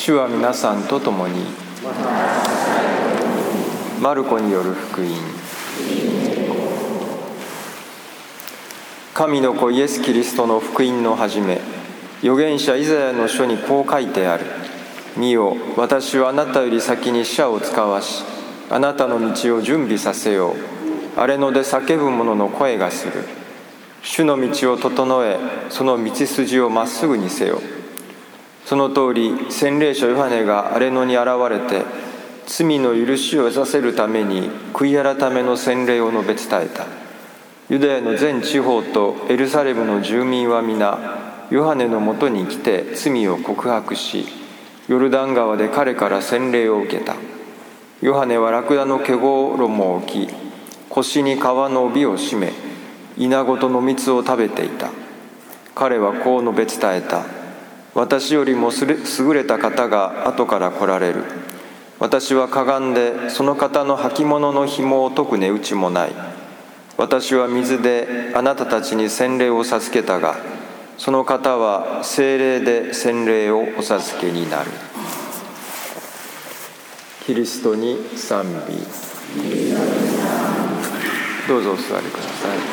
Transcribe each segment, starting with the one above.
主は皆さんと共に。マルコによる福音。神の子イエス・キリストの福音の始め、預言者イザヤの書にこう書いてある。見よ、私はあなたより先に使者を使わし、あなたの道を準備させよう。荒れ野で叫ぶ者の声がする。主の道を整え、その道筋をまっすぐにせよ。その通り、洗礼者ヨハネが荒れ野に現れて、罪の許しを得させるために悔い改めの洗礼を述べ伝えた。ユダヤの全地方とエルサレムの住民は皆、ヨハネのもとに来て罪を告白し、ヨルダン川で彼から洗礼を受けた。ヨハネはラクダの毛衣を着、腰に革の帯を締め、稲ごとの蜜を食べていた。彼はこう述べ伝えた。私よりも優れた方が後から来られる。私はかがんでその方の履物の紐を解く値打ちもない。私は水であなたたちに洗礼を授けたが、その方は聖霊で洗礼をお授けになる。キリストに賛美。どうぞお座りください。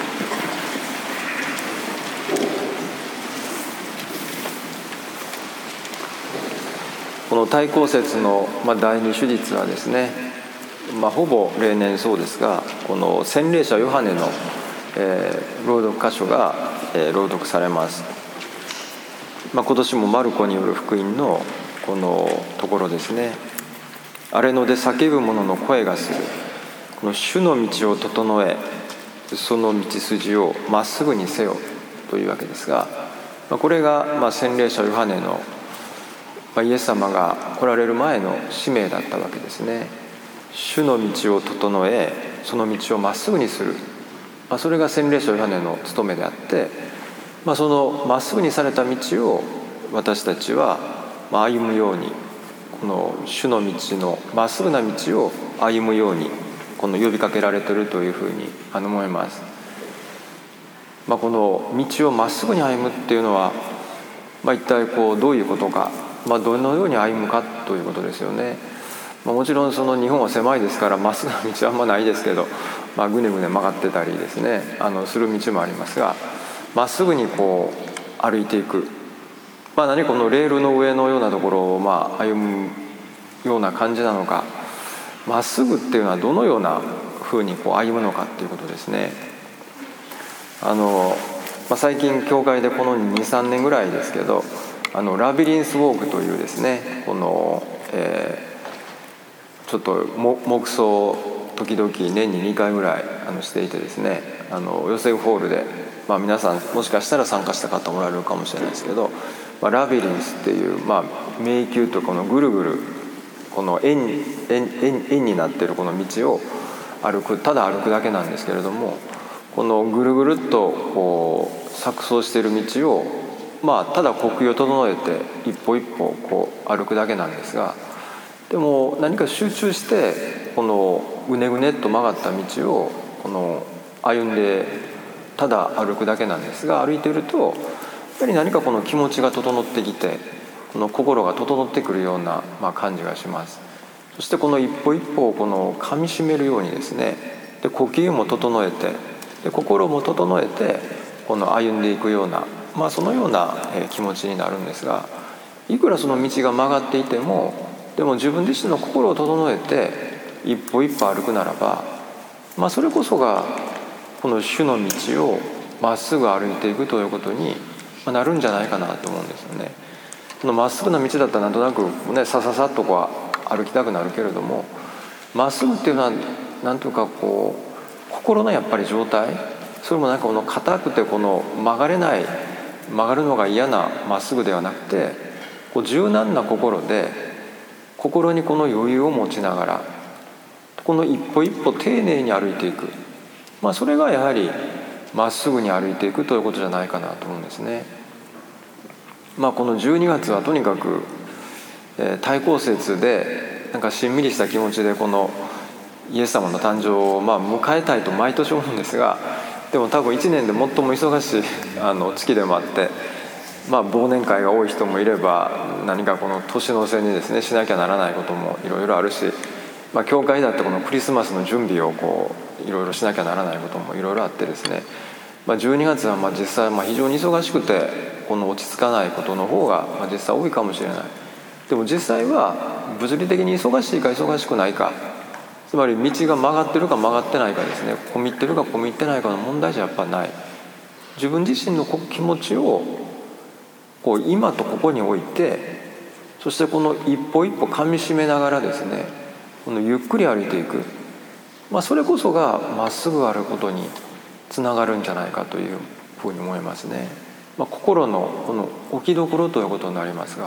この大公節の第二手術はですね、ほぼ例年そうですが、この洗礼者ヨハネの、朗読箇所が、朗読されます。今年もマルコによる福音のこのところですね。荒れ野で叫ぶ者の声がする。この主の道を整え、その道筋をまっすぐにせよというわけですが、これが洗礼者ヨハネのイエス様が来られる前の使命だったわけですね。主の道を整え、その道をまっすぐにする、それが洗礼者ヨハネの務めであって、そのまっすぐにされた道を私たちは歩むように、この主の道のまっすぐな道を歩むようにこの呼びかけられているというふうに思います。この道をまっすぐに歩むっていうのは、一体どういうことか、どのように歩むかということですよね。もちろんその日本は狭いですからまっすぐな道はあんまないですけど、ぐねぐね曲がってたりですね、する道もありますが、まっすぐに歩いていく、何このレールの上のようなところを歩むような感じなのか、まっすぐっていうのはどのようなふうに歩むのかっていうことですね。最近教会でこの 2,3 年ぐらいですけど、ラビリンスウォークというですね、この、ちょっと黙想を時々年に2回ぐらいしていてですね、ヨセフホールで、皆さんもしかしたら参加した方もらえるかもしれないですけど、ラビリンスっていう、迷宮とこのぐるぐるこの円になっているこの道をただ歩くだけなんですけれども、このぐるぐるっと錯綜している道をただ呼吸を整えて一歩一歩歩くだけなんですが、でも何か集中してこのぐねぐねっと曲がった道を歩んでただ歩くだけなんですが、歩いているとやっぱり何かこの気持ちが整ってきて、この心が整ってくるような感じがします。そしてこの一歩一歩を噛みしめるようにですね、で呼吸も整えて、で心も整えて歩んでいくような、そのような気持ちになるんですが、いくらその道が曲がっていても、でも自分自身の心を整えて一歩一歩歩くならば、それこそがこの主の道をまっすぐ歩いていくということになるんじゃないかなと思うんですよね。このまっすぐな道だったらなんとなくね、さささっと歩きたくなるけれども、まっすぐっていうのはなんというか心のやっぱり状態、それもこの硬くて曲がるのが嫌なまっすぐではなくて、柔軟な心で心にこの余裕を持ちながらこの一歩一歩丁寧に歩いていく、それがやはりまっすぐに歩いていくということじゃないかなと思うんですね。この12月はとにかく、大公節でしんみりした気持ちでこのイエス様の誕生を迎えたいと毎年思うんですが、でも多分1年で最も忙しい月でもあって、 忘年会が多い人もいれば、何かこの年の瀬にですねしなきゃならないこともいろいろあるし、教会だってこのクリスマスの準備をいろいろしなきゃならないこともいろいろあってですね、12月は実際非常に忙しくて、この落ち着かないことの方が実際多いかもしれない。でも実際は物理的に忙しいか忙しくないか、つまり道が曲がってるか曲がってないかですね、込み入ってるか込み入ってないかの問題じゃやっぱない。自分自身の気持ちを今とここに置いて、そしてこの一歩一歩かみしめながらですね、このゆっくり歩いていく、それこそがまっすぐ歩くことにつながるんじゃないかというふうに思いますね。心のこの置きどころということになりますが、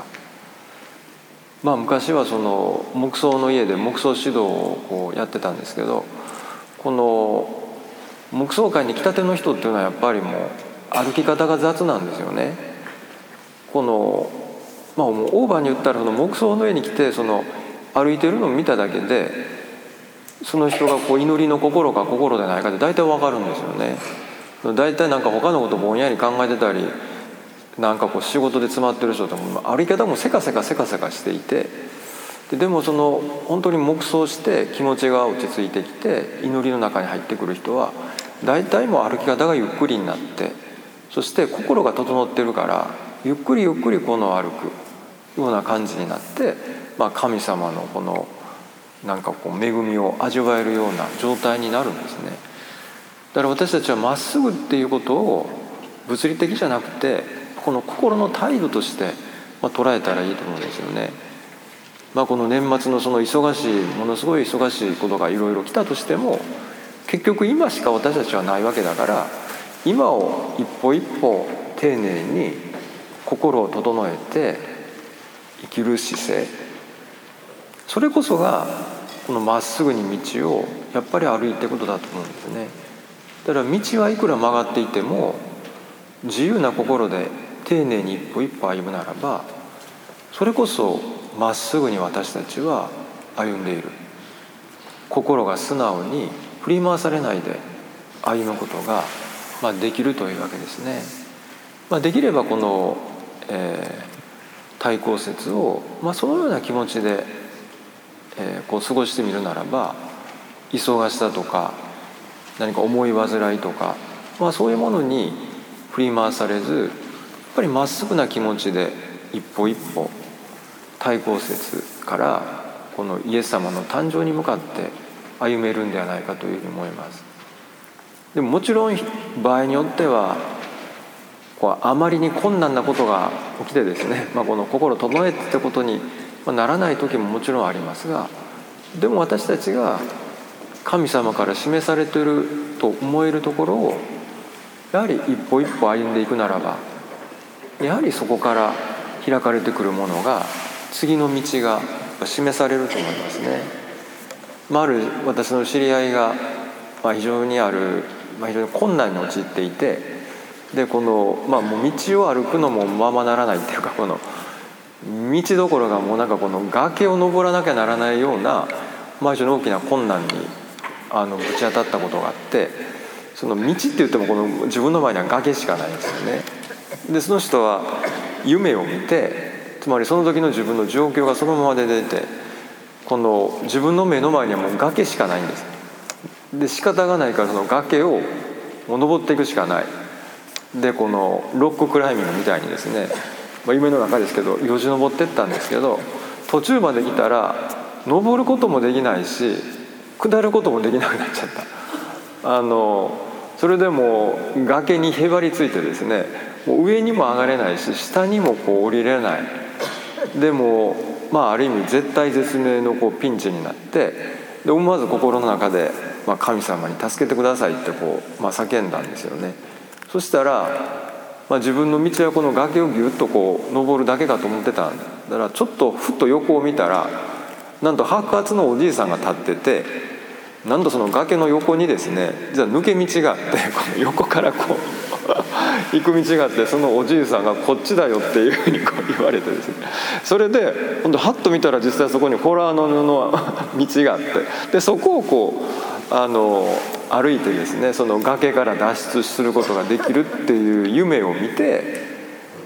昔はその木葬の家で木葬指導をやってたんですけど、この木葬会に来たての人っていうのはやっぱりもう歩き方が雑なんですよね。このオーバーに言ったら、その木葬の家に来て歩いてるのを見ただけで、その人が祈りの心か心でないかで大体わかるんですよね。大体他のことぼんやり考えてたり、仕事で詰まってる人とも歩き方もせかせかしていて、でも本当に黙想して気持ちが落ち着いてきて祈りの中に入ってくる人は大体もう歩き方がゆっくりになって、そして心が整ってるからゆっくり歩くような感じになって、神様のこの恵みを味わえるような状態になるんですね。だから私たちはまっすぐっていうことを物理的じゃなくて、この心の態度として捉えたらいいと思うんですよね。この年末のものすごい忙しいことがいろいろ来たとしても、結局今しか私たちはないわけだから、今を一歩一歩丁寧に心を整えて生きる姿勢、それこそがこのまっすぐに道をやっぱり歩いていくことだと思うんですね。だから道はいくら曲がっていても、自由な心で丁寧に一歩一歩歩むならば、それこそまっすぐに私たちは歩んでいる。心が素直に振り回されないで歩むことができるというわけですね。できればこの、対抗節を、そのような気持ちで、過ごしてみるならば、忙しさとか何か思い煩いとか、そういうものに振り回されず、やっぱりまっすぐな気持ちで一歩一歩対抗節からこのイエス様の誕生に向かって歩めるんではないかというふうに思います。でももちろん場合によってはあまりに困難なことが起きてですね、この心を整えてってことにならない時ももちろんありますが、でも私たちが神様から示されていると思えるところをやはり一歩一歩歩んでいくならば、やはりそこから開かれてくるものが、次の道が示されると思いますね。ある私の知り合いが非常に困難に陥っていて、でもう道を歩くのもままならないっていうか、この道どころがもうこの崖を登らなきゃならないような非常に大きな困難にぶち当たったことがあって、その道って言ってもこの自分の前には崖しかないんですよね。でその人は夢を見て、つまりその時の自分の状況がそのままで出て、この自分の目の前にはもう崖しかないんです。で仕方がないからその崖をもう登っていくしかない。でこのロッククライミングみたいにですね、夢の中ですけどよじ登ってったんですけど、途中まで来たら登ることもできないし下ることもできなくなっちゃった。それでも崖にへばりついてですね、もう上にも上がれないし下にも降りれない。でもある意味絶体絶命のピンチになって、で思わず心の中で、神様に助けてくださいって叫んだんですよね。そしたら、自分の道はこの崖をギュッと登るだけかと思ってたんだから、ちょっとふっと横を見たら、なんと白髪のおじいさんが立ってて、なんとその崖の横にですね、じゃあ抜け道があって、この横から行く道があって、そのおじいさんがこっちだよっていうふうに言われてですね、それで今度ハッと見たら実際そこにホラーの布の道があって、でそこを歩いてですね、その崖から脱出することができるっていう夢を見て、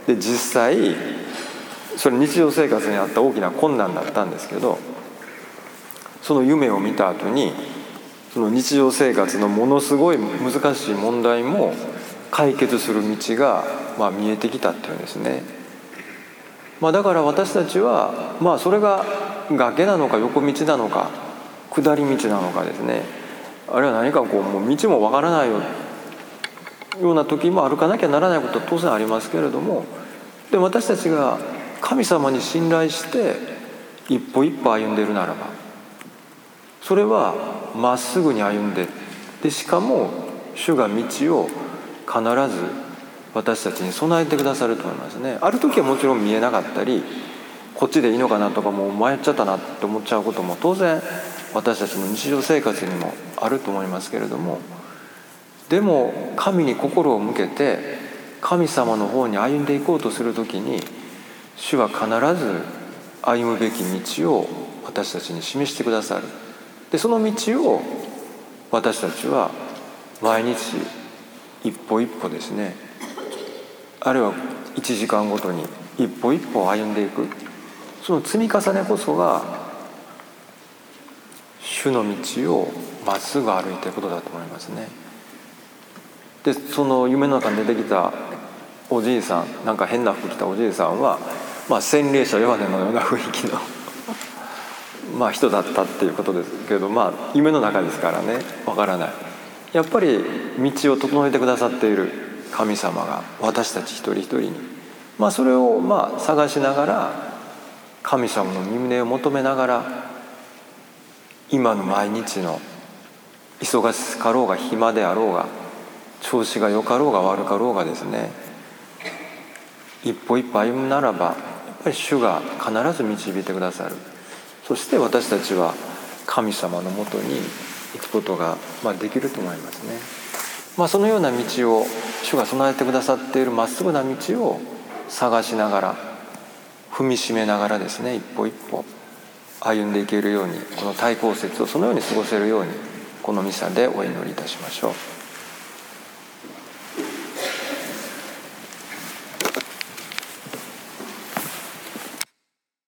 で実際それ日常生活にあった大きな困難だったんですけど、その夢を見た後にその日常生活のものすごい難しい問題も解決する道が見えてきたっていうんですね。だから私たちはそれが崖なのか横道なのか下り道なのかですね、あるいは何かもう道もわからないような時も歩かなきゃならないことは当然ありますけれども、で私たちが神様に信頼して一歩一歩歩んでいるならば、それはまっすぐに歩んで、しかも主が道を必ず私たちに備えてくださると思いますね。ある時はもちろん見えなかったり、こっちでいいのかなとかもう迷っちゃったなって思っちゃうことも当然私たちの日常生活にもあると思いますけれども、でも神に心を向けて神様の方に歩んでいこうとするときに、主は必ず歩むべき道を私たちに示してくださる。でその道を私たちは毎日一歩一歩ですね、あるいは1時間ごとに一歩一歩歩んでいく、その積み重ねこそが主の道をまっすぐ歩いていくことだと思いますね。でその夢の中に出てきたおじいさん、なんか変な服着たおじいさんは、洗礼者ヨハネのような雰囲気の人だったっていうことですけど、夢の中ですからね、わからない。やっぱり道を整えてくださっている神様が私たち一人一人に、それを探しながら、神様の御胸を求めながら、今の毎日の忙しかろうが暇であろうが調子が良かろうが悪かろうがですね、一歩一歩歩むならばやっぱり主が必ず導いてくださる。そして私たちは神様のもとに行くことができると思いますね。そのような道を主が備えてくださっているまっすぐな道を探しながら、踏みしめながらですね、一歩一歩歩んでいけるように、この対抗節をそのように過ごせるように、このミサでお祈りいたしましょう。